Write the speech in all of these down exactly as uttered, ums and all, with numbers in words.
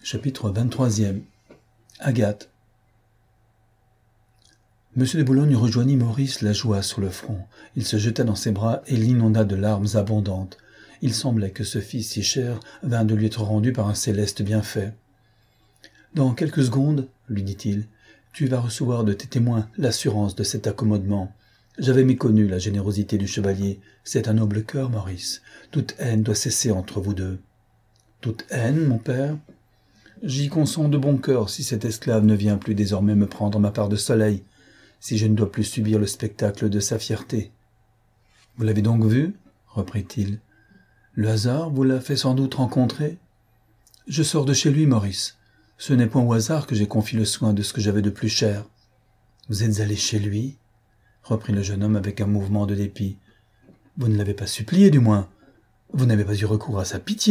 Chapitre vingt-trois. Agathe. Monsieur de Boulogne rejoignit Maurice, la joie sur le front. Il se jeta dans ses bras et l'inonda de larmes abondantes. Il semblait que ce fils si cher vint de lui être rendu par un céleste bienfait. « Dans quelques secondes, lui dit-il, tu vas recevoir de tes témoins l'assurance de cet accommodement. J'avais méconnu la générosité du chevalier. C'est un noble cœur, Maurice. Toute haine doit cesser entre vous deux. »« Toute haine, mon père ? J'y consens de bon cœur si cet esclave ne vient plus désormais me prendre ma part de soleil, si je ne dois plus subir le spectacle de sa fierté. »« Vous l'avez donc vu ? » reprit-il. « Le hasard vous l'a fait sans doute rencontrer ? Je sors de chez lui, Maurice. Ce n'est point au hasard que j'ai confié le soin de ce que j'avais de plus cher. »« Vous êtes allé chez lui ? » reprit le jeune homme avec un mouvement de dépit. « Vous ne l'avez pas supplié, du moins. Vous n'avez pas eu recours à sa pitié. »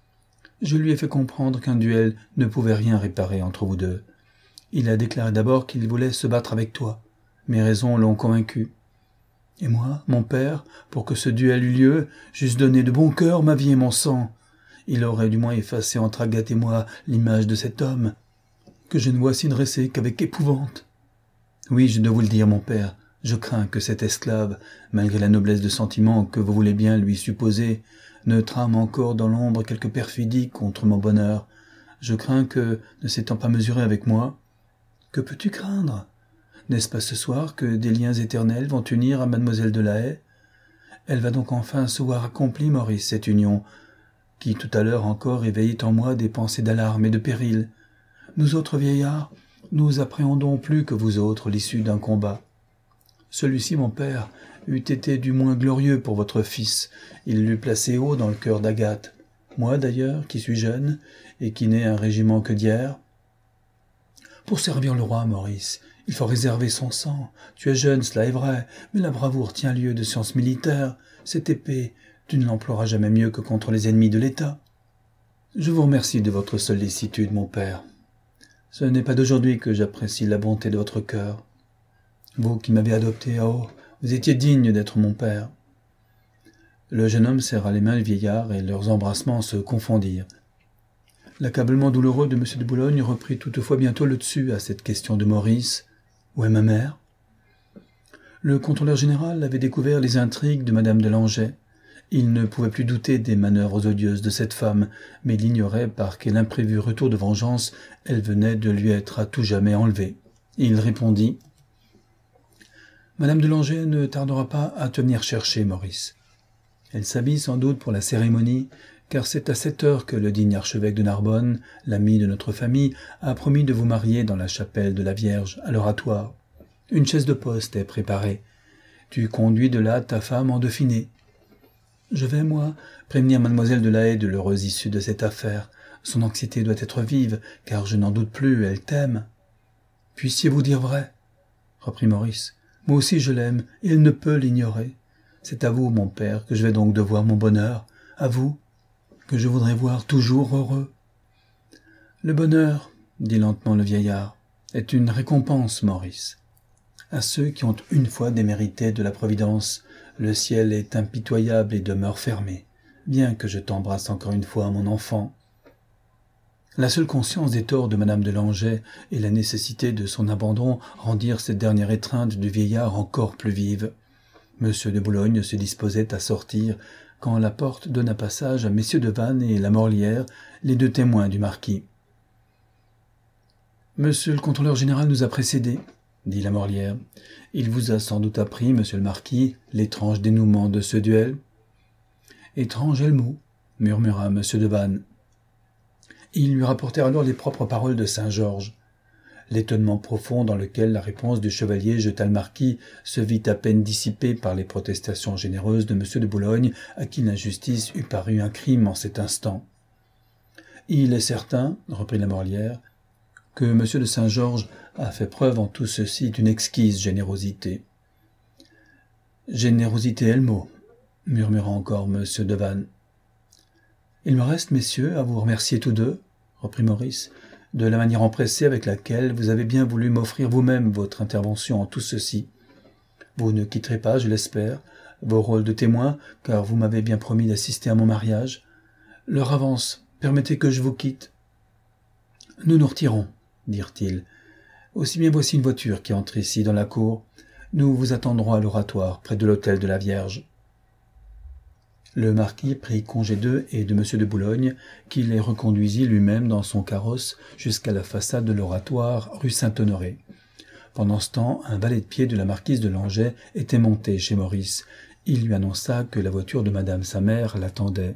Je lui ai fait comprendre qu'un duel ne pouvait rien réparer entre vous deux. Il a déclaré d'abord qu'il voulait se battre avec toi. Mes raisons l'ont convaincu. Et moi, mon père, pour que ce duel eût lieu, j'eusse donné de bon cœur ma vie et mon sang. Il aurait du moins effacé entre Agathe et moi l'image de cet homme, que je ne vois s'y dresser qu'avec épouvante. Oui, je dois vous le dire, mon père, je crains que cet esclave, malgré la noblesse de sentiment que vous voulez bien lui supposer, ne trame encore dans l'ombre quelque perfidie contre mon bonheur. Je crains que, ne s'étant pas mesuré avec moi... Que peux-tu craindre ? N'est-ce pas ce soir que des liens éternels vont unir à mademoiselle de la Haye ? Elle va donc enfin se voir accomplie, Maurice, cette union, qui tout à l'heure encore éveillait en moi des pensées d'alarme et de péril. Nous autres vieillards, nous appréhendons plus que vous autres l'issue d'un combat. Celui-ci, mon père, eût été du moins glorieux pour votre fils. Il l'eût placé haut dans le cœur d'Agathe. Moi, d'ailleurs, qui suis jeune, et qui n'ai un régiment que d'hier. Pour servir le roi, Maurice, il faut réserver son sang. Tu es jeune, cela est vrai, mais la bravoure tient lieu de science militaire. Cette épée, tu ne l'emploieras jamais mieux que contre les ennemis de l'État. Je vous remercie de votre sollicitude, mon père. Ce n'est pas d'aujourd'hui que j'apprécie la bonté de votre cœur. Vous qui m'avez adopté, oh, vous étiez digne d'être mon père. Le jeune homme serra les mains du vieillard et leurs embrassements se confondirent. L'accablement douloureux de M. de Boulogne reprit toutefois bientôt le dessus à cette question de Maurice. « Où est ma mère ?» Le contrôleur général avait découvert les intrigues de Madame de Langeais. Il ne pouvait plus douter des manœuvres odieuses de cette femme, mais il ignorait par quel imprévu retour de vengeance elle venait de lui être à tout jamais enlevée. Il répondit « Madame de Langeais ne tardera pas à te venir chercher, Maurice. Elle s'habille sans doute pour la cérémonie, car c'est à cette heure que le digne archevêque de Narbonne, l'ami de notre famille, a promis de vous marier dans la chapelle de la Vierge, à l'oratoire. Une chaise de poste est préparée. Tu conduis de là ta femme en Dauphiné. Je vais, moi, prévenir mademoiselle de la Haye de l'heureuse issue de cette affaire. Son anxiété doit être vive, car je n'en doute plus, elle t'aime. »« Puissiez-vous dire vrai ?» reprit Maurice. « Moi aussi je l'aime, et elle ne peut l'ignorer. C'est à vous, mon père, que je vais donc devoir mon bonheur, à vous, que je voudrais voir toujours heureux. »« Le bonheur, dit lentement le vieillard, est une récompense, Maurice. À ceux qui ont une fois démérité de la Providence, le ciel est impitoyable et demeure fermé, bien que je t'embrasse encore une fois, mon enfant. » La seule conscience des torts de Madame de Langeais et la nécessité de son abandon rendirent cette dernière étreinte du vieillard encore plus vive. Monsieur de Boulogne se disposait à sortir quand la porte donna passage à messieurs de Vannes et Lamorlière, les deux témoins du marquis. « Monsieur le contrôleur général nous a précédés, » dit Lamorlière. « Il vous a sans doute appris, monsieur le marquis, l'étrange dénouement de ce duel. »« Étrange est le mot, » murmura monsieur de Vannes. Ils lui rapportèrent alors les propres paroles de Saint-Georges. L'étonnement profond dans lequel la réponse du chevalier jeta le marquis se vit à peine dissipé par les protestations généreuses de M. de Boulogne, à qui l'injustice eût paru un crime en cet instant. « Il est certain, reprit Lamorlière, que M. de Saint-Georges a fait preuve en tout ceci d'une exquise générosité. »« Générosité est le mot, » murmura encore M. de Vannes. « Il me reste, messieurs, à vous remercier tous deux, » reprit Maurice, « de la manière empressée avec laquelle vous avez bien voulu m'offrir vous-même votre intervention en tout ceci. Vous ne quitterez pas, je l'espère, vos rôles de témoins, car vous m'avez bien promis d'assister à mon mariage. L'heure avance, permettez que je vous quitte. » « Nous nous retirons, dirent-ils. Aussi bien voici une voiture qui entre ici dans la cour. Nous vous attendrons à l'oratoire, près de l'autel de la Vierge. » Le marquis prit congé d'eux et de M. de Boulogne, qui les reconduisit lui-même dans son carrosse jusqu'à la façade de l'oratoire, rue Saint-Honoré. Pendant ce temps, un valet de pied de la marquise de Langeais était monté chez Maurice. Il lui annonça que la voiture de madame sa mère l'attendait.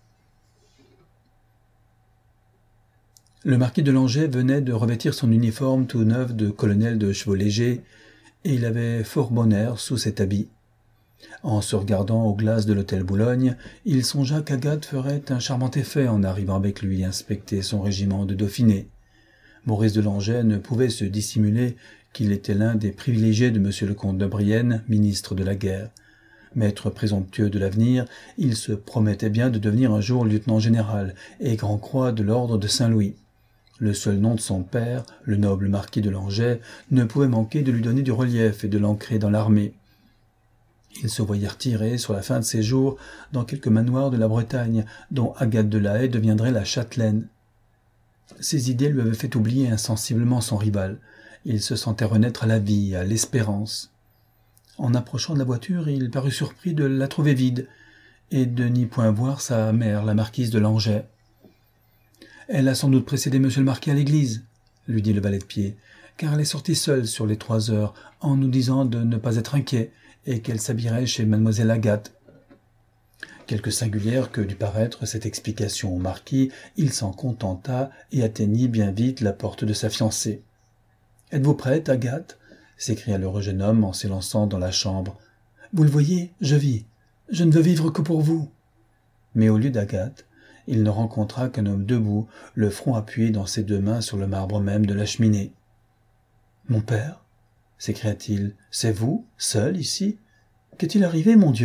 Le marquis de Langeais venait de revêtir son uniforme tout neuf de colonel de chevaux légers, et il avait fort bon air sous cet habit. En se regardant aux glaces de l'hôtel Boulogne, il songea qu'Agathe ferait un charmant effet en arrivant avec lui inspecter son régiment de Dauphiné. Maurice de Langeais ne pouvait se dissimuler qu'il était l'un des privilégiés de M. le comte de Brienne, ministre de la guerre. Maître présomptueux de l'avenir, il se promettait bien de devenir un jour lieutenant général et grand-croix de l'ordre de Saint-Louis. Le seul nom de son père, le noble marquis de Langeais, ne pouvait manquer de lui donner du relief et de l'ancrer dans l'armée. Il se voyait retiré sur la fin de ses jours dans quelque manoir de la Bretagne, dont Agathe de la Haye deviendrait la châtelaine. Ces idées lui avaient fait oublier insensiblement son rival. Il se sentait renaître à la vie, à l'espérance. En approchant de la voiture, il parut surpris de la trouver vide, et de n'y point voir sa mère, la marquise de Langeais. « Elle a sans doute précédé monsieur le marquis à l'église, » lui dit le valet de pied, « car elle est sortie seule sur les trois heures, en nous disant de ne pas être inquiet, et qu'elle s'habillerait chez mademoiselle Agathe. » Quelque singulière que dut paraître cette explication au marquis, il s'en contenta et atteignit bien vite la porte de sa fiancée. « Êtes-vous prête, Agathe ?» s'écria le jeune homme en s'élançant dans la chambre. « Vous le voyez, je vis. Je ne veux vivre que pour vous. » Mais au lieu d'Agathe, il ne rencontra qu'un homme debout, le front appuyé dans ses deux mains sur le marbre même de la cheminée. « Mon père ?» s'écria-t-il. « C'est vous, seul, ici ? Qu'est-il arrivé, mon Dieu ?»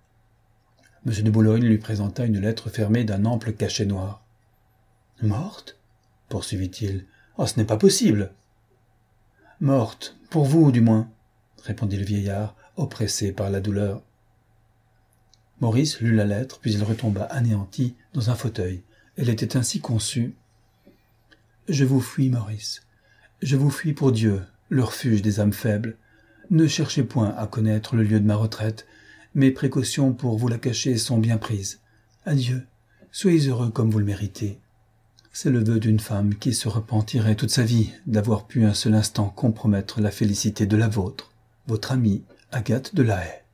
M. de Boulogne lui présenta une lettre fermée d'un ample cachet noir. « Morte ?» poursuivit-il. « Oh, ce n'est pas possible !»« Morte, pour vous, du moins, » répondit le vieillard, oppressé par la douleur. Maurice lut la lettre, puis il retomba anéanti dans un fauteuil. Elle était ainsi conçue. « Je vous fuis, Maurice. Je vous fuis pour Dieu, le refuge des âmes faibles. Ne cherchez point à connaître le lieu de ma retraite. Mes précautions pour vous la cacher sont bien prises. Adieu. Soyez heureux comme vous le méritez. » C'est le vœu d'une femme qui se repentirait toute sa vie d'avoir pu un seul instant compromettre la félicité de la vôtre, votre amie Agathe de la Haye.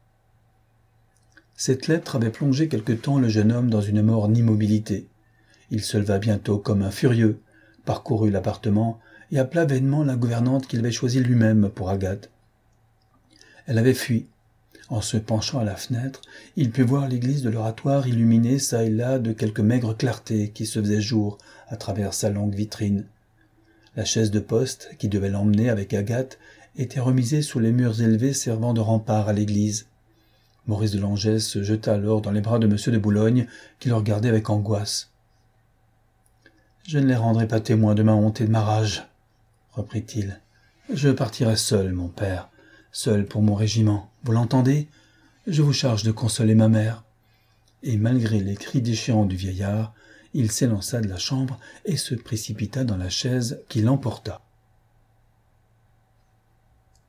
Cette lettre avait plongé quelque temps le jeune homme dans une morne immobilité. Il se leva bientôt comme un furieux, parcourut l'appartement et appela vainement la gouvernante qu'il avait choisie lui-même pour Agathe. Elle avait fui. En se penchant à la fenêtre, il put voir l'église de l'oratoire illuminée çà et là de quelques maigres clartés qui se faisaient jour à travers sa longue vitrine. La chaise de poste, qui devait l'emmener avec Agathe, était remisée sous les murs élevés servant de rempart à l'église. Maurice de Langeais se jeta alors dans les bras de M. de Boulogne, qui le regardait avec angoisse. « Je ne les rendrai pas témoins de ma honte et de ma rage, » reprit-il. « Je partirai seul, mon père. Seul pour mon régiment, vous l'entendez ? Je vous charge de consoler ma mère. » Et malgré les cris déchirants du vieillard, il s'élança de la chambre et se précipita dans la chaise qui l'emporta.